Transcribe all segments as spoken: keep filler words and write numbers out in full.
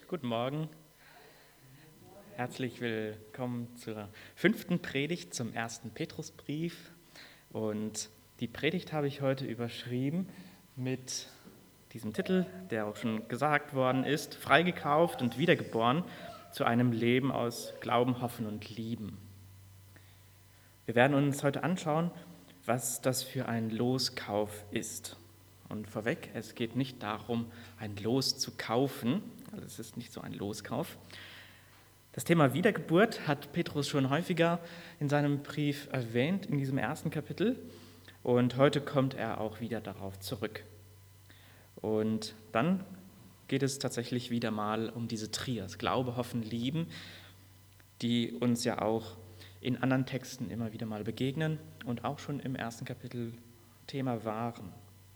Guten Morgen. Herzlich willkommen zur fünften Predigt zum ersten Petrusbrief. Und die Predigt habe ich heute überschrieben mit diesem Titel, der auch schon gesagt worden ist: Freigekauft und wiedergeboren zu einem Leben aus Glauben, Hoffen und Lieben. Wir werden uns heute anschauen, was das für ein Loskauf ist. Und vorweg, es geht nicht darum, ein Los zu kaufen, also es ist nicht so ein Loskauf. Das Thema Wiedergeburt hat Petrus schon häufiger in seinem Brief erwähnt, in diesem ersten Kapitel. Und heute kommt er auch wieder darauf zurück. Und dann geht es tatsächlich wieder mal um diese Trias, Glaube, Hoffen, Lieben, die uns ja auch in anderen Texten immer wieder mal begegnen und auch schon im ersten Kapitel Thema waren.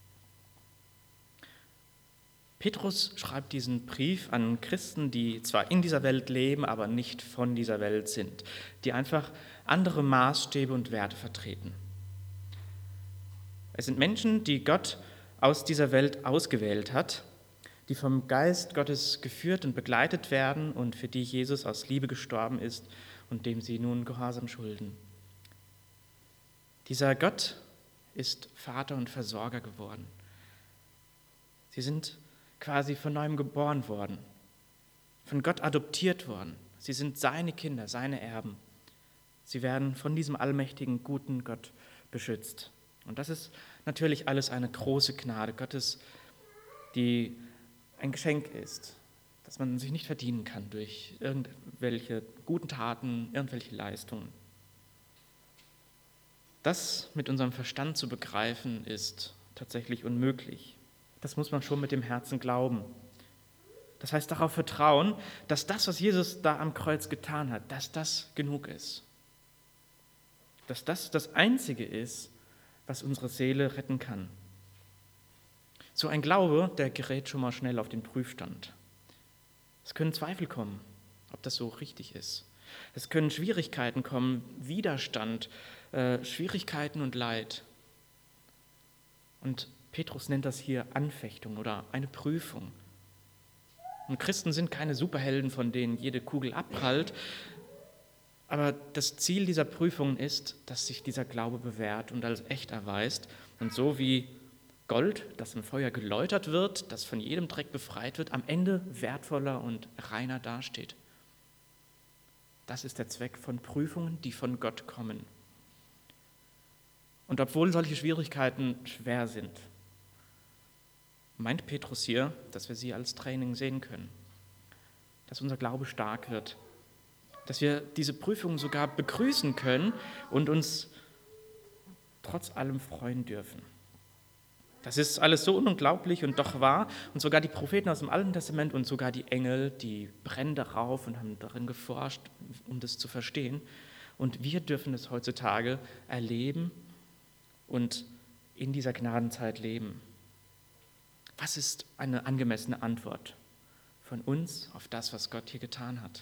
Petrus schreibt diesen Brief an Christen, die zwar in dieser Welt leben, aber nicht von dieser Welt sind, die einfach andere Maßstäbe und Werte vertreten. Es sind Menschen, die Gott aus dieser Welt ausgewählt hat, die vom Geist Gottes geführt und begleitet werden und für die Jesus aus Liebe gestorben ist und dem sie nun Gehorsam schulden. Dieser Gott ist Vater und Versorger geworden. Sie sind quasi von neuem geboren worden, von Gott adoptiert worden. Sie sind seine Kinder, seine Erben. Sie werden von diesem allmächtigen, guten Gott beschützt. Und das ist natürlich alles eine große Gnade Gottes, die ein Geschenk ist, das man sich nicht verdienen kann durch irgendwelche guten Taten, irgendwelche Leistungen. Das mit unserem Verstand zu begreifen, ist tatsächlich unmöglich. Das muss man schon mit dem Herzen glauben. Das heißt, darauf vertrauen, dass das, was Jesus da am Kreuz getan hat, dass das genug ist. Dass das das Einzige ist, was unsere Seele retten kann. So ein Glaube, der gerät schon mal schnell auf den Prüfstand. Es können Zweifel kommen, ob das so richtig ist. Es können Schwierigkeiten kommen, Widerstand, äh, Schwierigkeiten und Leid. Und Petrus nennt das hier Anfechtung oder eine Prüfung. Und Christen sind keine Superhelden, von denen jede Kugel abprallt. Aber das Ziel dieser Prüfungen ist, dass sich dieser Glaube bewährt und als echt erweist. Und so wie Gold, das im Feuer geläutert wird, das von jedem Dreck befreit wird, am Ende wertvoller und reiner dasteht. Das ist der Zweck von Prüfungen, die von Gott kommen. Und obwohl solche Schwierigkeiten schwer sind, meint Petrus hier, dass wir sie als Training sehen können, dass unser Glaube stark wird, dass wir diese Prüfungen sogar begrüßen können und uns trotz allem freuen dürfen. Das ist alles so unglaublich und doch wahr. Und sogar die Propheten aus dem Alten Testament und sogar die Engel, die brennen darauf und haben darin geforscht, um das zu verstehen. Und wir dürfen es heutzutage erleben und in dieser Gnadenzeit leben. Was ist eine angemessene Antwort von uns auf das, was Gott hier getan hat?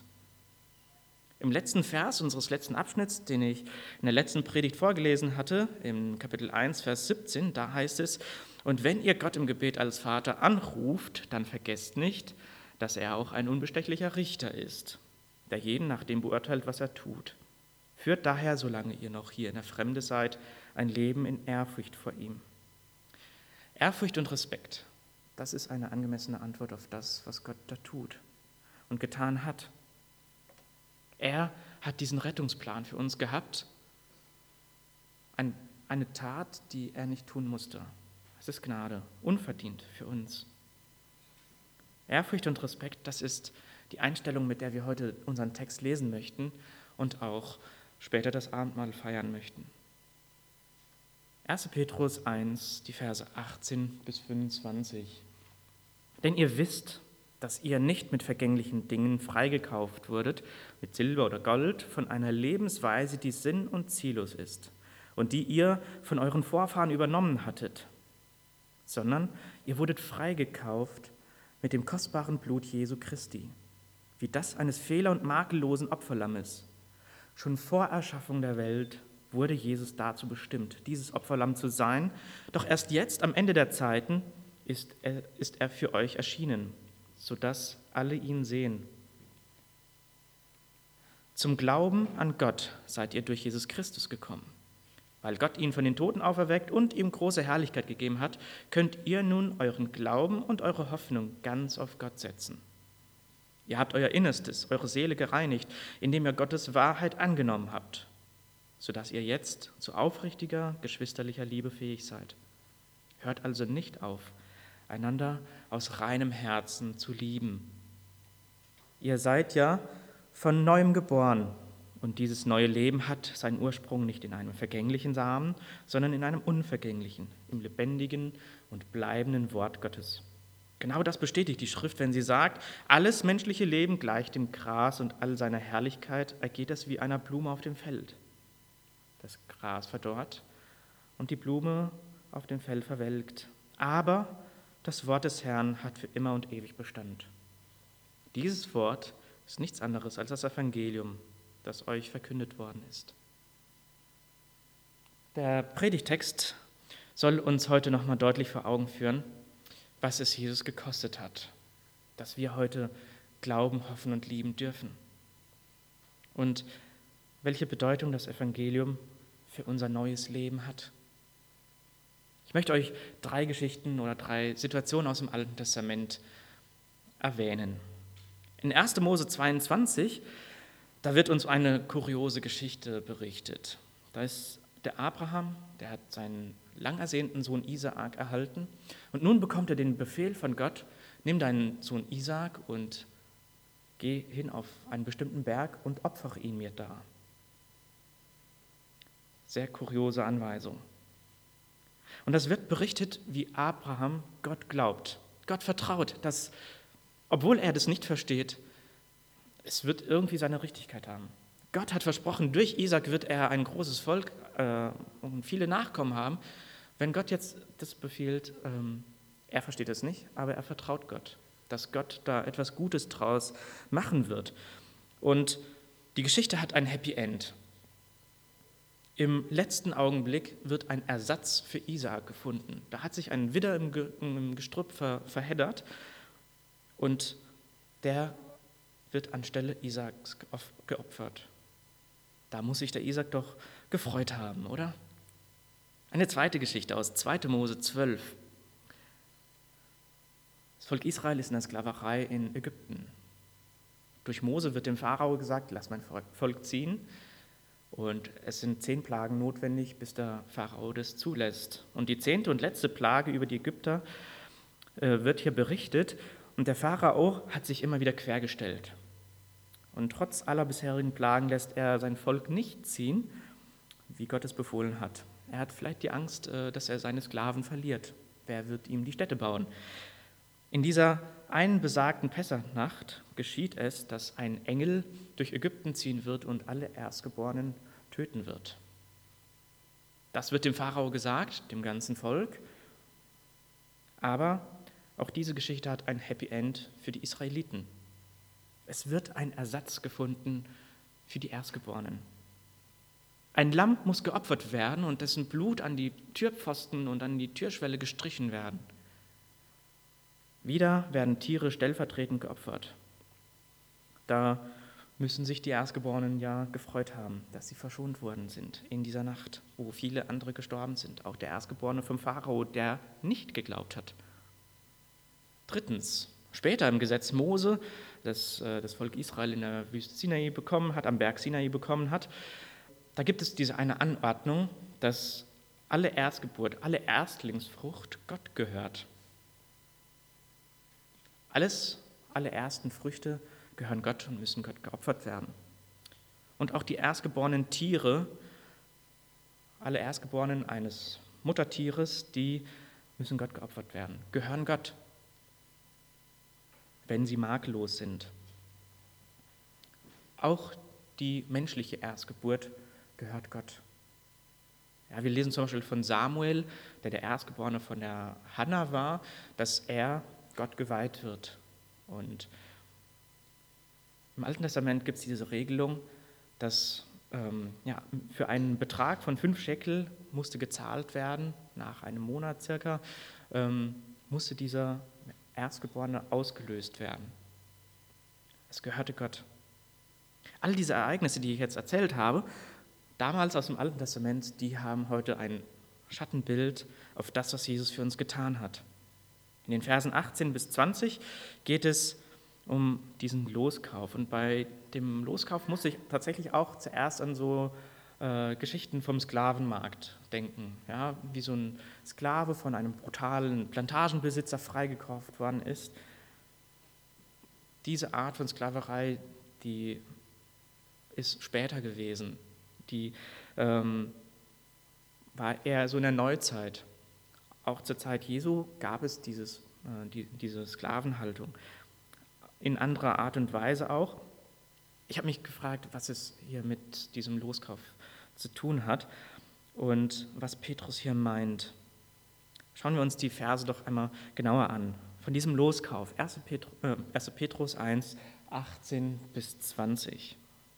Im letzten Vers unseres letzten Abschnitts, den ich in der letzten Predigt vorgelesen hatte, im Kapitel eins, Vers siebzehn, da heißt es: Und wenn ihr Gott im Gebet als Vater anruft, dann vergesst nicht, dass er auch ein unbestechlicher Richter ist, der jeden nach dem beurteilt, was er tut. Führt daher, solange ihr noch hier in der Fremde seid, ein Leben in Ehrfurcht vor ihm. Ehrfurcht und Respekt, das ist eine angemessene Antwort auf das, was Gott da tut und getan hat. Er hat diesen Rettungsplan für uns gehabt, ein, eine Tat, die er nicht tun musste. Es ist Gnade, unverdient für uns. Ehrfurcht und Respekt, das ist die Einstellung, mit der wir heute unseren Text lesen möchten und auch später das Abendmahl feiern möchten. erster Petrus eins, die Verse achtzehn bis fünfundzwanzig. Denn ihr wisst, dass ihr nicht mit vergänglichen Dingen freigekauft wurdet, mit Silber oder Gold, von einer Lebensweise, die sinn- und ziellos ist und die ihr von euren Vorfahren übernommen hattet, sondern ihr wurdet freigekauft mit dem kostbaren Blut Jesu Christi, wie das eines fehler- und makellosen Opferlammes. Schon vor Erschaffung der Welt wurde Jesus dazu bestimmt, dieses Opferlamm zu sein, doch erst jetzt, am Ende der Zeiten, ist er, ist er für euch erschienen. sodass alle ihn sehen. Zum Glauben an Gott seid ihr durch Jesus Christus gekommen. Weil Gott ihn von den Toten auferweckt und ihm große Herrlichkeit gegeben hat, könnt ihr nun euren Glauben und eure Hoffnung ganz auf Gott setzen. Ihr habt euer Innerstes, eure Seele gereinigt, indem ihr Gottes Wahrheit angenommen habt, sodass ihr jetzt zu aufrichtiger, geschwisterlicher Liebe fähig seid. Hört also nicht auf, einander aus reinem Herzen zu lieben. Ihr seid ja von neuem geboren, und dieses neue Leben hat seinen Ursprung nicht in einem vergänglichen Samen, sondern in einem unvergänglichen, im lebendigen und bleibenden Wort Gottes. Genau das bestätigt die Schrift, wenn sie sagt, alles menschliche Leben gleicht dem Gras und all seiner Herrlichkeit ergeht es wie einer Blume auf dem Feld. Das Gras verdorrt und die Blume auf dem Feld verwelkt, aber das Wort des Herrn hat für immer und ewig Bestand. Dieses Wort ist nichts anderes als das Evangelium, das euch verkündet worden ist. Der Predigtext soll uns heute nochmal deutlich vor Augen führen, was es Jesus gekostet hat, dass wir heute glauben, hoffen und lieben dürfen. Und welche Bedeutung das Evangelium für unser neues Leben hat. Ich möchte euch drei Geschichten oder drei Situationen aus dem Alten Testament erwähnen. In erster Mose zweiundzwanzig, da wird uns eine kuriose Geschichte berichtet. Da ist der Abraham, der hat seinen lang ersehnten Sohn Isaak erhalten und nun bekommt er den Befehl von Gott, nimm deinen Sohn Isaak und geh hin auf einen bestimmten Berg und opfere ihn mir da. Sehr kuriose Anweisung. Und das wird berichtet, wie Abraham Gott glaubt, Gott vertraut, dass, obwohl er das nicht versteht, es wird irgendwie seine Richtigkeit haben. Gott hat versprochen, durch Isaak wird er ein großes Volk äh, und viele Nachkommen haben. Wenn Gott jetzt das befiehlt, ähm, er versteht es nicht, aber er vertraut Gott, dass Gott da etwas Gutes draus machen wird. Und die Geschichte hat ein Happy End. Im letzten Augenblick wird ein Ersatz für Isaak gefunden. Da hat sich ein Widder im, Ge- im Gestrüpp ver- verheddert und der wird anstelle Isaaks geopfert. Da muss sich der Isaak doch gefreut haben, oder? Eine zweite Geschichte aus zweiter Mose zwölf. Das Volk Israel ist in der Sklaverei in Ägypten. Durch Mose wird dem Pharao gesagt, lass mein Volk ziehen. Und es sind zehn Plagen notwendig, bis der Pharao das zulässt. Und die zehnte und letzte Plage über die Ägypter äh, wird hier berichtet. Und der Pharao hat sich immer wieder quergestellt. Und trotz aller bisherigen Plagen lässt er sein Volk nicht ziehen, wie Gott es befohlen hat. Er hat vielleicht die Angst, äh, dass er seine Sklaven verliert. Wer wird ihm die Städte bauen? In dieser einen besagten Pessachnacht geschieht es, dass ein Engel durch Ägypten ziehen wird und alle Erstgeborenen töten wird. Das wird dem Pharao gesagt, dem ganzen Volk. Aber auch diese Geschichte hat ein Happy End für die Israeliten. Es wird ein Ersatz gefunden für die Erstgeborenen. Ein Lamm muss geopfert werden und dessen Blut an die Türpfosten und an die Türschwelle gestrichen werden. Wieder werden Tiere stellvertretend geopfert. Da müssen sich die Erstgeborenen ja gefreut haben, dass sie verschont worden sind in dieser Nacht, wo viele andere gestorben sind. Auch der Erstgeborene vom Pharao, der nicht geglaubt hat. Drittens, später im Gesetz Mose, das das Volk Israel in der Wüste Sinai bekommen hat, am Berg Sinai bekommen hat, da gibt es diese eine Anordnung, dass alle Erstgeburt, alle Erstlingsfrucht Gott gehört. Alles, alle ersten Früchte gehören Gott und müssen Gott geopfert werden. Und auch die erstgeborenen Tiere, alle Erstgeborenen eines Muttertieres, die müssen Gott geopfert werden, gehören Gott, wenn sie makellos sind. Auch die menschliche Erstgeburt gehört Gott. Ja, wir lesen zum Beispiel von Samuel, der der Erstgeborene von der Hannah war, dass er Gott geweiht wird. Und im Alten Testament gibt es diese Regelung, dass ähm, ja, für einen Betrag von fünf Schekel musste gezahlt werden, nach einem Monat circa, ähm, musste dieser Erstgeborene ausgelöst werden. Es gehörte Gott. All diese Ereignisse, die ich jetzt erzählt habe, damals aus dem Alten Testament, die haben heute ein Schattenbild auf das, was Jesus für uns getan hat. In den Versen achtzehn bis zwanzig geht es um diesen Loskauf. Und bei dem Loskauf muss ich tatsächlich auch zuerst an so äh, Geschichten vom Sklavenmarkt denken. Ja, wie so ein Sklave von einem brutalen Plantagenbesitzer freigekauft worden ist. Diese Art von Sklaverei, die ist später gewesen. Die ähm, war eher so in der Neuzeit. Auch zur Zeit Jesu gab es dieses, äh, die, diese Sklavenhaltung. In anderer Art und Weise auch. Ich habe mich gefragt, was es hier mit diesem Loskauf zu tun hat und was Petrus hier meint. Schauen wir uns die Verse doch einmal genauer an. Von diesem Loskauf, erster Petrus, äh, erster Petrus eins, achtzehn bis zwanzig.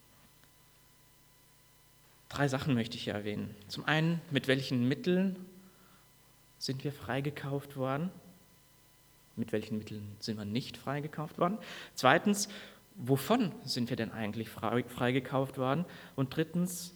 Drei Sachen möchte ich hier erwähnen. Zum einen, mit welchen Mitteln sind wir freigekauft worden? Mit welchen Mitteln sind wir nicht freigekauft worden? Zweitens, wovon sind wir denn eigentlich freigekauft worden? Und drittens,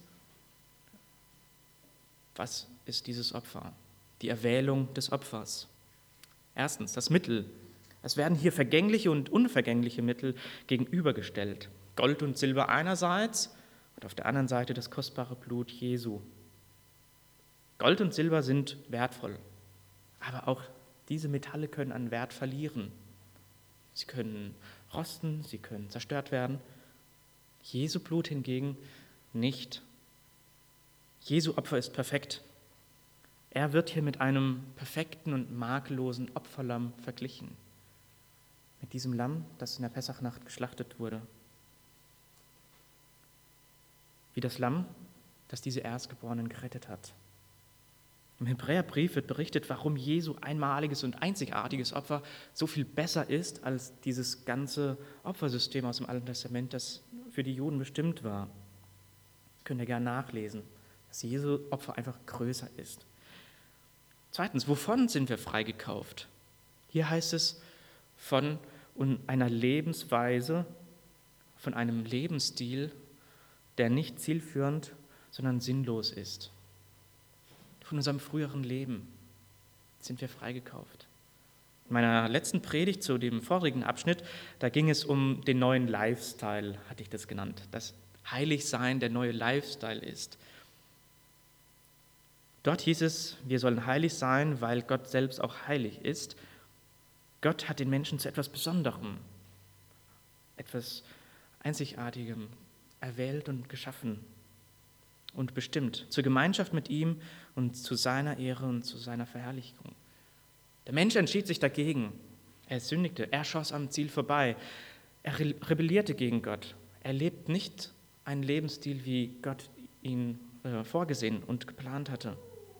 was ist dieses Opfer? Die Erwählung des Opfers. Erstens, das Mittel. Es werden hier vergängliche und unvergängliche Mittel gegenübergestellt. Gold und Silber einerseits und auf der anderen Seite das kostbare Blut Jesu. Gold und Silber sind wertvoll, aber auch diese Metalle können an Wert verlieren. Sie können rosten, sie können zerstört werden. Jesu Blut hingegen nicht. Jesu Opfer ist perfekt. Er wird hier mit einem perfekten und makellosen Opferlamm verglichen. Mit diesem Lamm, das in der Pessachnacht geschlachtet wurde. Wie das Lamm, das diese Erstgeborenen gerettet hat. Im Hebräerbrief wird berichtet, warum Jesu einmaliges und einzigartiges Opfer so viel besser ist als dieses ganze Opfersystem aus dem Alten Testament, das für die Juden bestimmt war. Das könnt ihr gerne nachlesen, dass Jesu Opfer einfach größer ist. Zweitens, wovon sind wir freigekauft? Hier heißt es von einer Lebensweise, von einem Lebensstil, der nicht zielführend, sondern sinnlos ist. Von unserem früheren Leben sind wir freigekauft. In meiner letzten Predigt zu dem vorigen Abschnitt, da ging es um den neuen Lifestyle, hatte ich das genannt. Das Heiligsein der neue Lifestyle ist. Dort hieß es, wir sollen heilig sein, weil Gott selbst auch heilig ist. Gott hat den Menschen zu etwas Besonderem, etwas Einzigartigem erwählt und geschaffen und bestimmt, zur Gemeinschaft mit ihm und zu seiner Ehre und zu seiner Verherrlichung. Der Mensch entschied sich dagegen. Er sündigte, er schoss am Ziel vorbei. Er rebellierte gegen Gott. Er lebt nicht einen Lebensstil, wie Gott ihn äh, vorgesehen und geplant hatte.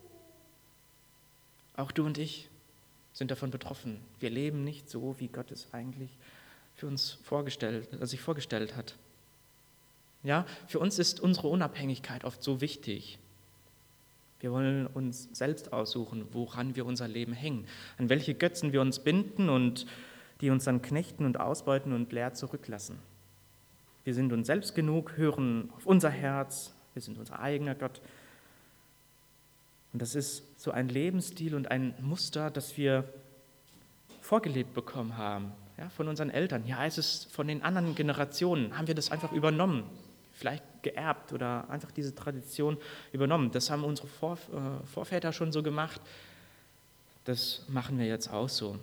Auch du und ich sind davon betroffen. Wir leben nicht so, wie Gott es eigentlich für uns vorgestellt, äh, sich vorgestellt hat. Ja, für uns ist unsere Unabhängigkeit oft so wichtig. Wir wollen uns selbst aussuchen, woran wir unser Leben hängen, an welche Götzen wir uns binden und die uns dann knechten und ausbeuten und leer zurücklassen. Wir sind uns selbst genug, hören auf unser Herz, wir sind unser eigener Gott. Und das ist so ein Lebensstil und ein Muster, das wir vorgelebt bekommen haben, ja, von unseren Eltern. Hier heißt es, von den anderen Generationen haben wir das einfach übernommen. Vielleicht geerbt oder einfach diese Tradition übernommen. Das haben unsere Vor, äh, Vorväter schon so gemacht. Das machen wir jetzt auch so.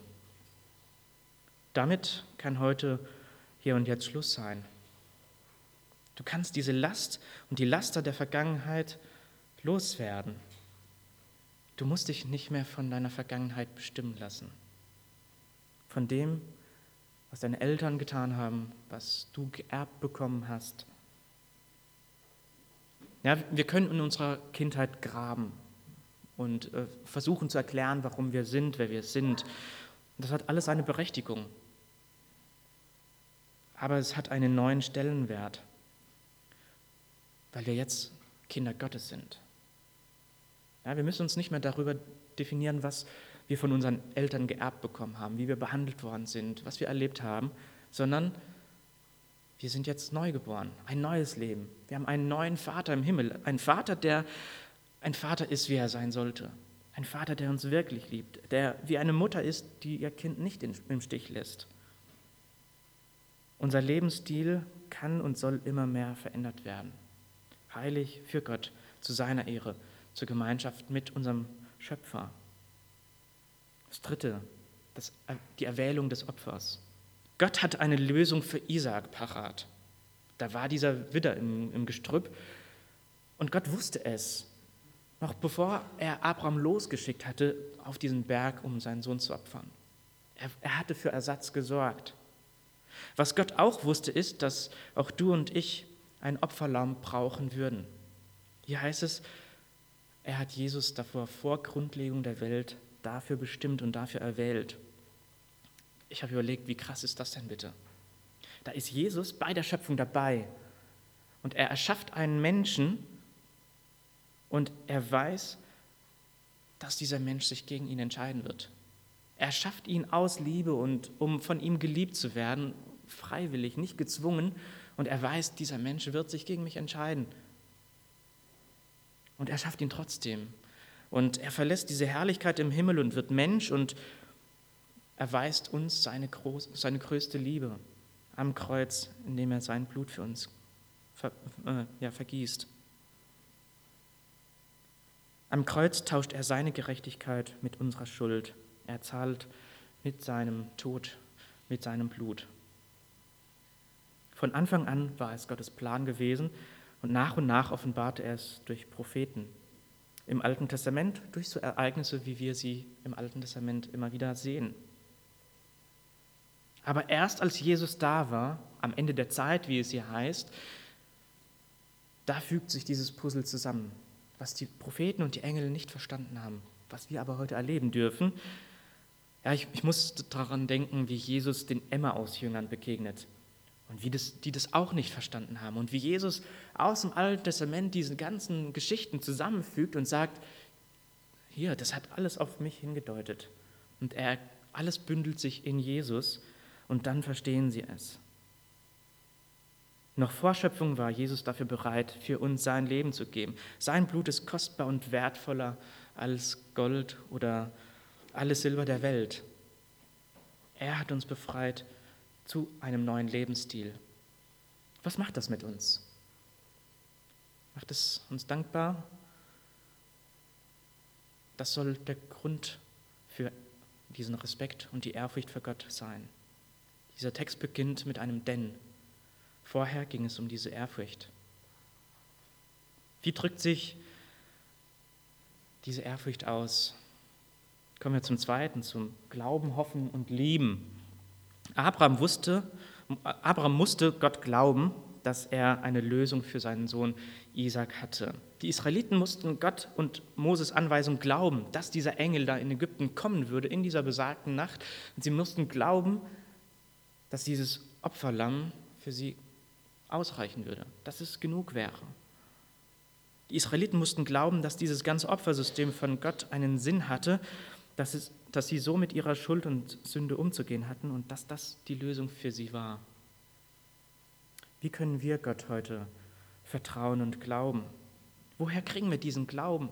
Damit kann heute hier und jetzt Schluss sein. Du kannst diese Last und die Laster der Vergangenheit loswerden. Du musst dich nicht mehr von deiner Vergangenheit bestimmen lassen. Von dem, was deine Eltern getan haben, was du geerbt bekommen hast. Ja, wir können in unserer Kindheit graben und äh, versuchen zu erklären, warum wir sind, wer wir sind. Und das hat alles eine Berechtigung. Aber es hat einen neuen Stellenwert, weil wir jetzt Kinder Gottes sind. Ja, wir müssen uns nicht mehr darüber definieren, was wir von unseren Eltern geerbt bekommen haben, wie wir behandelt worden sind, was wir erlebt haben, sondern wir sind jetzt neu geboren, ein neues Leben. Wir haben einen neuen Vater im Himmel, einen Vater, der ein Vater ist, wie er sein sollte. Ein Vater, der uns wirklich liebt, der wie eine Mutter ist, die ihr Kind nicht im Stich lässt. Unser Lebensstil kann und soll immer mehr verändert werden. Heilig für Gott, zu seiner Ehre, zur Gemeinschaft mit unserem Schöpfer. Das Dritte, das, die Erwählung des Opfers. Gott hat eine Lösung für Isaak parat. Da war dieser Widder im, im Gestrüpp und Gott wusste es, noch bevor er Abraham losgeschickt hatte auf diesen Berg, um seinen Sohn zu opfern. Er, er hatte für Ersatz gesorgt. Was Gott auch wusste, ist, dass auch du und ich ein Opferlamm brauchen würden. Hier heißt es, er hat Jesus davor vor Grundlegung der Welt dafür bestimmt und dafür erwählt. Ich habe überlegt, wie krass ist das denn bitte? Da ist Jesus bei der Schöpfung dabei und er erschafft einen Menschen und er weiß, dass dieser Mensch sich gegen ihn entscheiden wird. Er schafft ihn aus Liebe und um von ihm geliebt zu werden, freiwillig, nicht gezwungen. Und er weiß, dieser Mensch wird sich gegen mich entscheiden. Und er schafft ihn trotzdem. Und er verlässt diese Herrlichkeit im Himmel und wird Mensch und erweist uns seine, groß, seine größte Liebe am Kreuz, indem er sein Blut für uns ver, äh, ja, vergießt. Am Kreuz tauscht er seine Gerechtigkeit mit unserer Schuld. Er zahlt mit seinem Tod, mit seinem Blut. Von Anfang an war es Gottes Plan gewesen und nach und nach offenbarte er es durch Propheten. Im Alten Testament durch so Ereignisse, wie wir sie im Alten Testament immer wieder sehen. Aber erst als Jesus da war, am Ende der Zeit, wie es hier heißt, da fügt sich dieses Puzzle zusammen, was die Propheten und die Engel nicht verstanden haben, was wir aber heute erleben dürfen. Ja, ich, ich muss daran denken, wie Jesus den Emmaus-Jüngern begegnet und wie das, die das auch nicht verstanden haben und wie Jesus aus dem Alten Testament diese ganzen Geschichten zusammenfügt und sagt, hier, das hat alles auf mich hingedeutet und er, alles bündelt sich in Jesus und dann verstehen sie es. Noch vor Schöpfung war Jesus dafür bereit, für uns sein Leben zu geben. Sein Blut ist kostbar und wertvoller als Gold oder alles Silber der Welt. Er hat uns befreit zu einem neuen Lebensstil. Was macht das mit uns? Macht es uns dankbar? Das soll der Grund für diesen Respekt und die Ehrfurcht für Gott sein. Dieser Text beginnt mit einem Denn. Vorher ging es um diese Ehrfurcht. Wie drückt sich diese Ehrfurcht aus? Kommen wir zum Zweiten, zum Glauben, Hoffen und Lieben. Abraham wusste, Abraham musste Gott glauben, dass er eine Lösung für seinen Sohn Isaak hatte. Die Israeliten mussten Gott und Moses Anweisung glauben, dass dieser Engel da in Ägypten kommen würde, in dieser besagten Nacht. Und sie mussten glauben, dass dieses Opferlamm für sie ausreichen würde, dass es genug wäre. Die Israeliten mussten glauben, dass dieses ganze Opfersystem von Gott einen Sinn hatte, dass, es, dass sie so mit ihrer Schuld und Sünde umzugehen hatten und dass das die Lösung für sie war. Wie können wir Gott heute vertrauen und glauben? Woher kriegen wir diesen Glauben?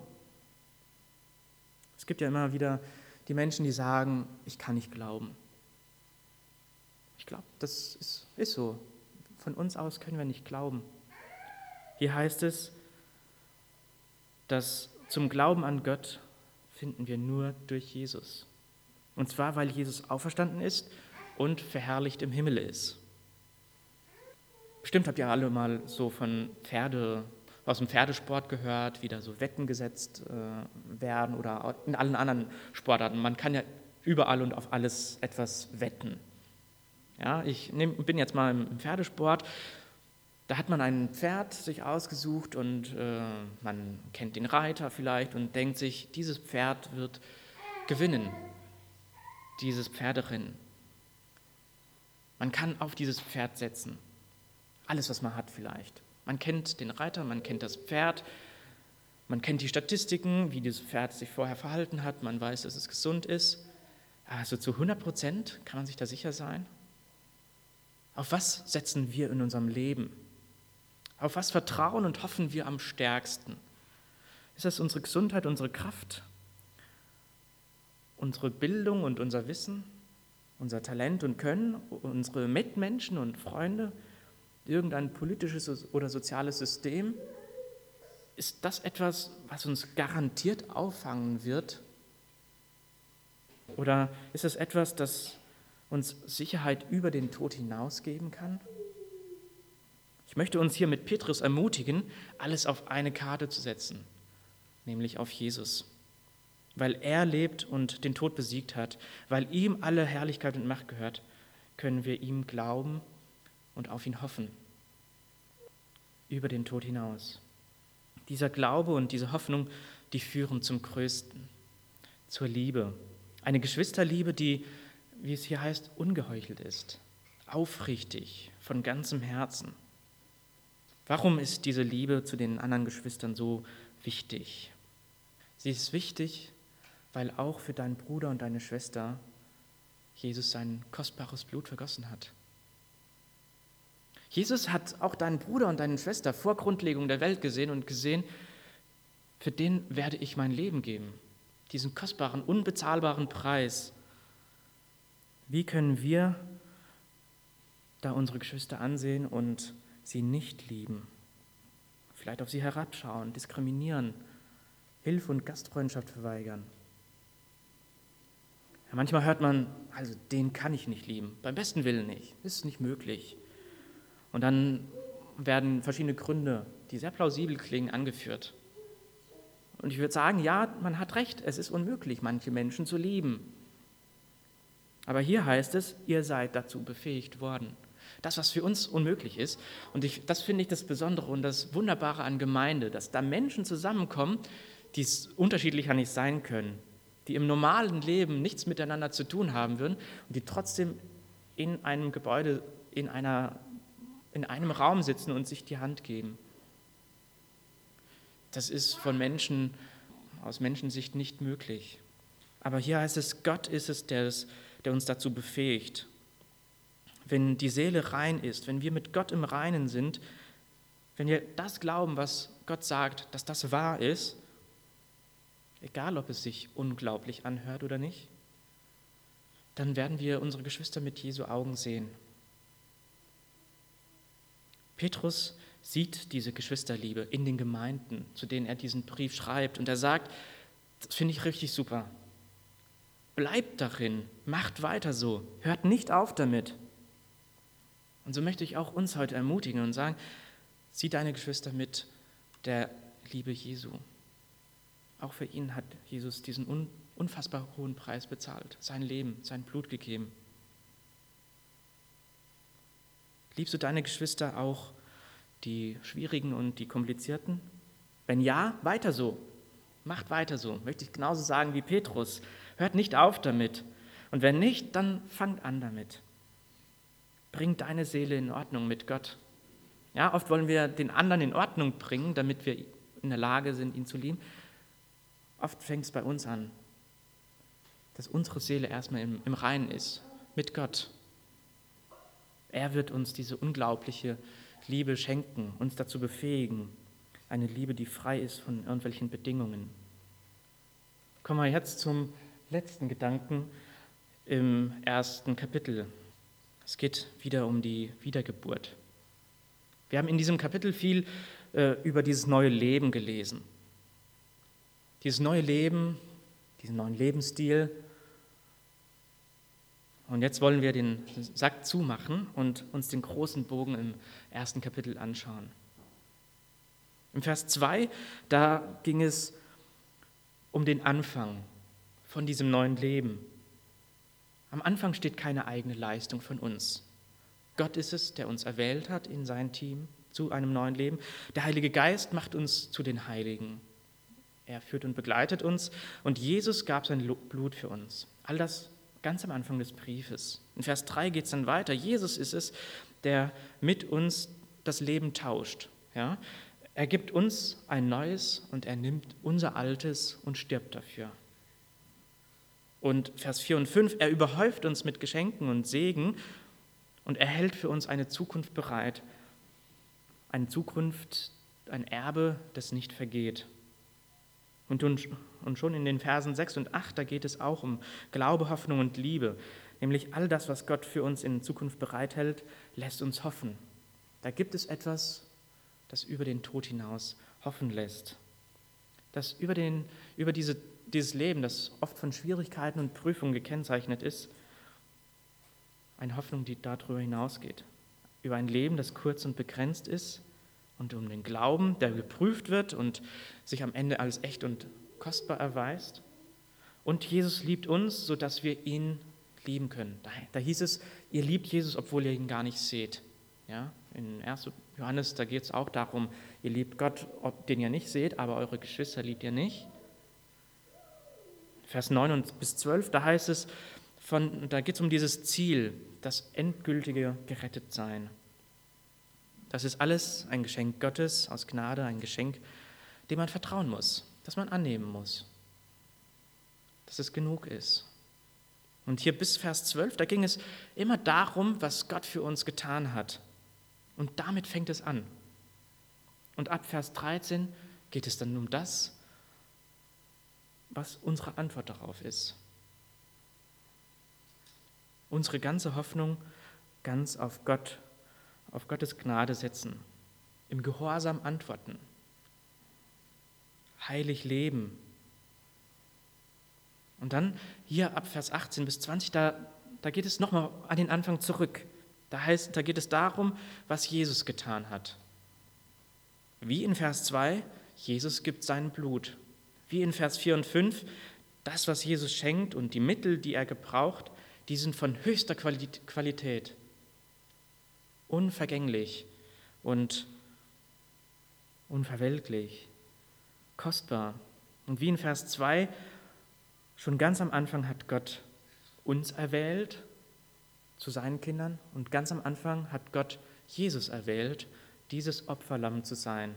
Es gibt ja immer wieder die Menschen, die sagen, ich kann nicht glauben. Ich glaube, das ist, ist so. Von uns aus können wir nicht glauben. Hier heißt es, dass zum Glauben an Gott finden wir nur durch Jesus. Und zwar, weil Jesus auferstanden ist und verherrlicht im Himmel ist. Bestimmt habt ihr alle mal so von Pferde, aus dem Pferdesport gehört, wie da so Wetten gesetzt äh, werden oder in allen anderen Sportarten. Man kann ja überall und auf alles etwas wetten. Ja, ich nehm, bin jetzt mal im Pferdesport. Da hat man ein Pferd sich ausgesucht und äh, man kennt den Reiter vielleicht und denkt sich, dieses Pferd wird gewinnen, dieses Pferderennen. Man kann auf dieses Pferd setzen, alles, was man hat vielleicht. Man kennt den Reiter, man kennt das Pferd, Man kennt die Statistiken, wie dieses Pferd sich vorher verhalten hat, man weiß, dass es gesund ist. Also zu hundert Prozent kann man sich da sicher sein. Auf was setzen wir in unserem Leben? Auf was vertrauen und hoffen wir am stärksten? Ist das unsere Gesundheit, unsere Kraft, unsere Bildung und unser Wissen, unser Talent und Können, unsere Mitmenschen und Freunde, irgendein politisches oder soziales System? Ist das etwas, was uns garantiert auffangen wird? Oder ist es etwas, das uns Sicherheit über den Tod hinaus geben kann? Ich möchte uns hier mit Petrus ermutigen, alles auf eine Karte zu setzen, nämlich auf Jesus. Weil er lebt und den Tod besiegt hat, weil ihm alle Herrlichkeit und Macht gehört, können wir ihm glauben und auf ihn hoffen, über den Tod hinaus. Dieser Glaube und diese Hoffnung, die führen zum Größten, zur Liebe. Eine Geschwisterliebe, die, wie es hier heißt, ungeheuchelt ist, aufrichtig, von ganzem Herzen. Warum ist diese Liebe zu den anderen Geschwistern so wichtig? Sie ist wichtig, weil auch für deinen Bruder und deine Schwester Jesus sein kostbares Blut vergossen hat. Jesus hat auch deinen Bruder und deine Schwester vor Grundlegung der Welt gesehen und gesehen, für den werde ich mein Leben geben, diesen kostbaren, unbezahlbaren Preis. Wie können wir da unsere Geschwister ansehen und sie nicht lieben? Vielleicht auf sie herabschauen, diskriminieren, Hilfe und Gastfreundschaft verweigern. Ja, manchmal hört man, also den kann ich nicht lieben, beim besten Willen nicht, ist nicht möglich. Und dann werden verschiedene Gründe, die sehr plausibel klingen, angeführt. Und ich würde sagen, ja, man hat recht, es ist unmöglich, manche Menschen zu lieben. Aber hier heißt es, ihr seid dazu befähigt worden. Das, was für uns unmöglich ist. Und ich, das finde ich das Besondere und das Wunderbare an Gemeinde, dass da Menschen zusammenkommen, die es unterschiedlicher nicht sein können, die im normalen Leben nichts miteinander zu tun haben würden und die trotzdem in einem Gebäude, in einer in einem Raum sitzen und sich die Hand geben. Das ist von Menschen, aus Menschensicht nicht möglich. Aber hier heißt es, Gott ist es, der, es, der uns dazu befähigt. Wenn die Seele rein ist, wenn wir mit Gott im Reinen sind, wenn wir das glauben, was Gott sagt, dass das wahr ist, egal ob es sich unglaublich anhört oder nicht, dann werden wir unsere Geschwister mit Jesu Augen sehen. Petrus sieht diese Geschwisterliebe in den Gemeinden, zu denen er diesen Brief schreibt. Und er sagt, das finde ich richtig super. Bleibt darin, macht weiter so, hört nicht auf damit. Und so möchte ich auch uns heute ermutigen und sagen, sieh deine Geschwister mit der Liebe Jesu. Auch für ihn hat Jesus diesen unfassbar hohen Preis bezahlt, sein Leben, sein Blut gegeben. Liebst du deine Geschwister auch, die schwierigen und die komplizierten? Wenn ja, weiter so. Macht weiter so. Möchte ich genauso sagen wie Petrus. Hört nicht auf damit. Und wenn nicht, dann fangt an damit. Bring deine Seele in Ordnung mit Gott. Ja, oft wollen wir den anderen in Ordnung bringen, damit wir in der Lage sind, ihn zu lieben. Oft fängt es bei uns an, dass unsere Seele erstmal im, im Reinen ist mit Gott. Er wird uns diese unglaubliche Liebe schenken, uns dazu befähigen. Eine Liebe, die frei ist von irgendwelchen Bedingungen. Kommen wir jetzt zum letzten Gedanken im ersten Kapitel. Es geht wieder um die Wiedergeburt. Wir haben in diesem Kapitel viel äh, über dieses neue Leben gelesen. Dieses neue Leben, diesen neuen Lebensstil. Und jetzt wollen wir den Sack zumachen und uns den großen Bogen im ersten Kapitel anschauen. Im Vers zwei, da ging es um den Anfang von diesem neuen Leben. Am Anfang steht keine eigene Leistung von uns. Gott ist es, der uns erwählt hat in sein Team zu einem neuen Leben. Der Heilige Geist macht uns zu den Heiligen. Er führt und begleitet uns und Jesus gab sein Blut für uns. All das ganz am Anfang des Briefes. In Vers drei geht es dann weiter. Jesus ist es, der mit uns das Leben tauscht. Ja? Er gibt uns ein neues und er nimmt unser altes und stirbt dafür. Und Vers vier und fünf, er überhäuft uns mit Geschenken und Segen und er hält für uns eine Zukunft bereit. Eine Zukunft, ein Erbe, das nicht vergeht. Und, und schon in den Versen sechs und acht, da geht es auch um Glaube, Hoffnung und Liebe. Nämlich all das, was Gott für uns in Zukunft bereithält, lässt uns hoffen. Da gibt es etwas, das über den Tod hinaus hoffen lässt. Das über, den, über diese, dieses Leben, das oft von Schwierigkeiten und Prüfungen gekennzeichnet ist, eine Hoffnung, die darüber hinausgeht. Über ein Leben, das kurz und begrenzt ist und um den Glauben, der geprüft wird und sich am Ende als echt und kostbar erweist. Und Jesus liebt uns, sodass wir ihn lieben können. Da, da hieß es, ihr liebt Jesus, obwohl ihr ihn gar nicht seht. Ja, in ersten Johannes, da geht es auch darum, ihr liebt Gott, den ihr nicht seht, aber eure Geschwister liebt ihr nicht. Vers neun bis zwölf, da heißt es, von, da geht es um dieses Ziel, das endgültige Gerettetsein. Das ist alles ein Geschenk Gottes aus Gnade, ein Geschenk, dem man vertrauen muss, das man annehmen muss, dass es genug ist. Und hier bis Vers zwölf, da ging es immer darum, was Gott für uns getan hat. Und damit fängt es an. Und ab Vers dreizehn geht es dann um das, was unsere Antwort darauf ist. Unsere ganze Hoffnung ganz auf Gott, auf Gottes Gnade setzen, im Gehorsam antworten, heilig leben. Und dann hier ab Vers achtzehn bis zwanzig, da, da geht es nochmal an den Anfang zurück. Da heißt, da geht es darum, was Jesus getan hat. Wie in Vers zwei, Jesus gibt sein Blut. Wie in Vers vier und fünf, das, was Jesus schenkt und die Mittel, die er gebraucht, die sind von höchster Qualität, unvergänglich und unverwelklich, kostbar. Und wie in Vers zwei, schon ganz am Anfang hat Gott uns erwählt zu seinen Kindern und ganz am Anfang hat Gott Jesus erwählt, dieses Opferlamm zu sein.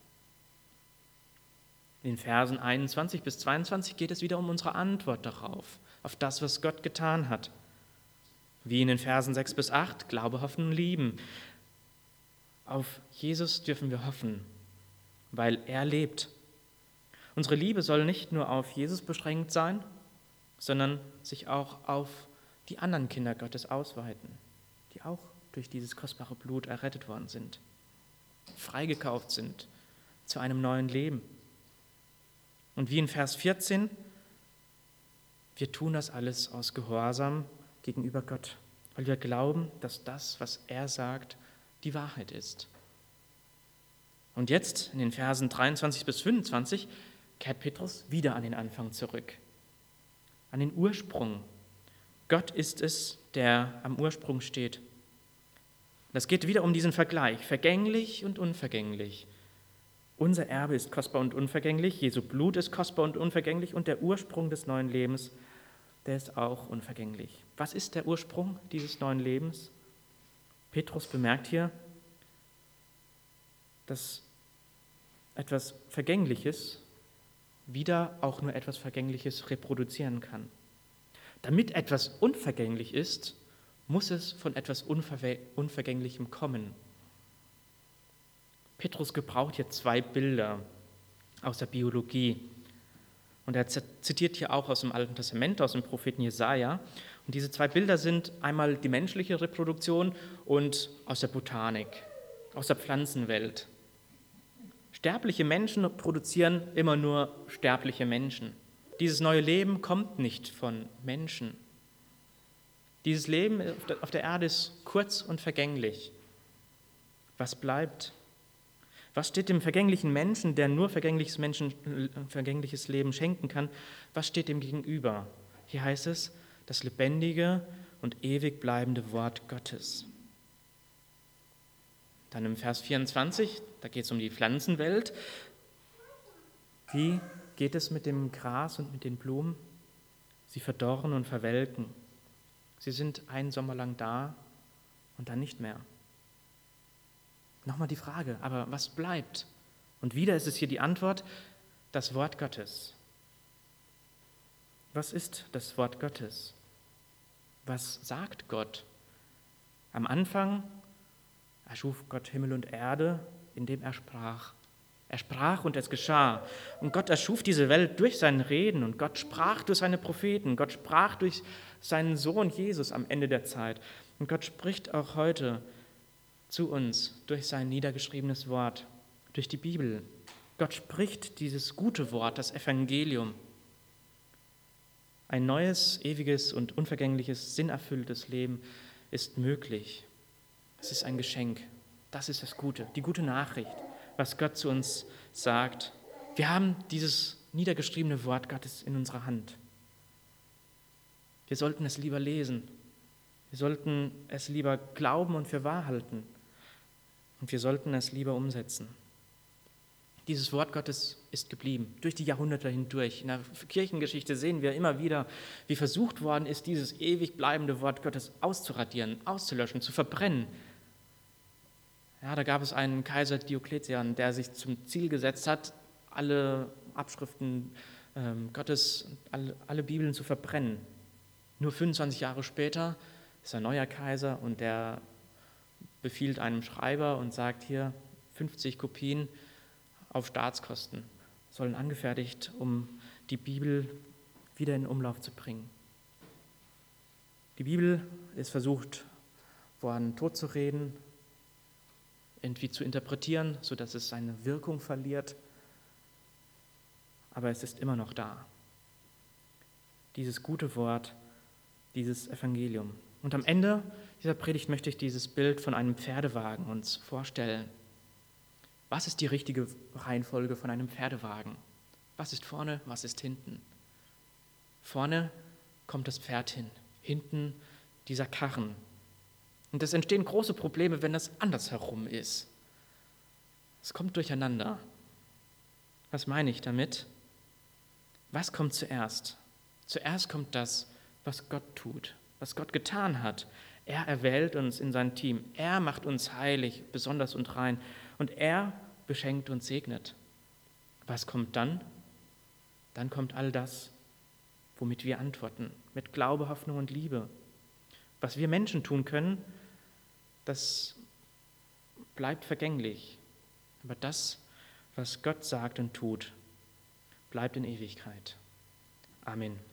In den Versen einundzwanzig bis zweiundzwanzig geht es wieder um unsere Antwort darauf, auf das, was Gott getan hat. Wie in den Versen sechs bis acht, Glaube, Hoffen, Lieben. Auf Jesus dürfen wir hoffen, weil er lebt. Unsere Liebe soll nicht nur auf Jesus beschränkt sein, sondern sich auch auf die anderen Kinder Gottes ausweiten, die auch durch dieses kostbare Blut errettet worden sind, freigekauft sind zu einem neuen Leben. Und wie in Vers vierzehn, wir tun das alles aus Gehorsam gegenüber Gott, weil wir glauben, dass das, was er sagt, die Wahrheit ist. Und jetzt in den Versen dreiundzwanzig bis fünfundzwanzig kehrt Petrus wieder an den Anfang zurück, an den Ursprung. Gott ist es, der am Ursprung steht. Das geht wieder um diesen Vergleich, vergänglich und unvergänglich. Unser Erbe ist kostbar und unvergänglich, Jesu Blut ist kostbar und unvergänglich und der Ursprung des neuen Lebens, der ist auch unvergänglich. Was ist der Ursprung dieses neuen Lebens? Petrus bemerkt hier, dass etwas Vergängliches wieder auch nur etwas Vergängliches reproduzieren kann. Damit etwas unvergänglich ist, muss es von etwas Unver- Unvergänglichem kommen. Petrus gebraucht hier zwei Bilder aus der Biologie. Und er zitiert hier auch aus dem Alten Testament, aus dem Propheten Jesaja. Und diese zwei Bilder sind einmal die menschliche Reproduktion und aus der Botanik, aus der Pflanzenwelt. Sterbliche Menschen produzieren immer nur sterbliche Menschen. Dieses neue Leben kommt nicht von Menschen. Dieses Leben auf der Erde ist kurz und vergänglich. Was bleibt? Was steht dem vergänglichen Menschen, der nur vergängliches, Menschen, vergängliches Leben schenken kann, was steht dem gegenüber? Hier heißt es, das lebendige und ewig bleibende Wort Gottes. Dann im Vers vierundzwanzig, da geht es um die Pflanzenwelt. Wie geht es mit dem Gras und mit den Blumen? Sie verdorren und verwelken. Sie sind einen Sommer lang da und dann nicht mehr. Nochmal die Frage, aber was bleibt? Und wieder ist es hier die Antwort, das Wort Gottes. Was ist das Wort Gottes? Was sagt Gott? Am Anfang erschuf Gott Himmel und Erde, indem er sprach. Er sprach und es geschah. Und Gott erschuf diese Welt durch sein Reden und Gott sprach durch seine Propheten. Gott sprach durch seinen Sohn Jesus am Ende der Zeit. Und Gott spricht auch heute zu uns durch sein niedergeschriebenes Wort, durch die Bibel. Gott spricht dieses gute Wort, das Evangelium. Ein neues, ewiges und unvergängliches, sinnerfülltes Leben ist möglich. Es ist ein Geschenk. Das ist das Gute, die gute Nachricht, was Gott zu uns sagt. Wir haben dieses niedergeschriebene Wort Gottes in unserer Hand. Wir sollten es lieber lesen. Wir sollten es lieber glauben und für wahr halten. Und wir sollten es lieber umsetzen. Dieses Wort Gottes ist geblieben, durch die Jahrhunderte hindurch. In der Kirchengeschichte sehen wir immer wieder, wie versucht worden ist, dieses ewig bleibende Wort Gottes auszuradieren, auszulöschen, zu verbrennen. Ja, da gab es einen Kaiser Diokletian, der sich zum Ziel gesetzt hat, alle Abschriften ähm, Gottes, alle, alle Bibeln zu verbrennen. Nur fünfundzwanzig Jahre später ist ein neuer Kaiser und der befiehlt einem Schreiber und sagt hier, fünfzig Kopien auf Staatskosten sollen angefertigt, um die Bibel wieder in Umlauf zu bringen. Die Bibel ist versucht worden, totzureden, irgendwie zu interpretieren, sodass es seine Wirkung verliert. Aber es ist immer noch da. Dieses gute Wort, dieses Evangelium. Und am Ende dieser Predigt möchte ich dieses Bild von einem Pferdewagen uns vorstellen. Was ist die richtige Reihenfolge von einem Pferdewagen? Was ist vorne, was ist hinten? Vorne kommt das Pferd hin, hinten dieser Karren. Und es entstehen große Probleme, wenn das andersherum ist. Es kommt durcheinander. Was meine ich damit? Was kommt zuerst? Zuerst kommt das, was Gott tut, was Gott getan hat. Er erwählt uns in sein Team. Er macht uns heilig, besonders und rein. Und er beschenkt und segnet. Was kommt dann? Dann kommt all das, womit wir antworten, mit Glaube, Hoffnung und Liebe. Was wir Menschen tun können, das bleibt vergänglich. Aber das, was Gott sagt und tut, bleibt in Ewigkeit. Amen.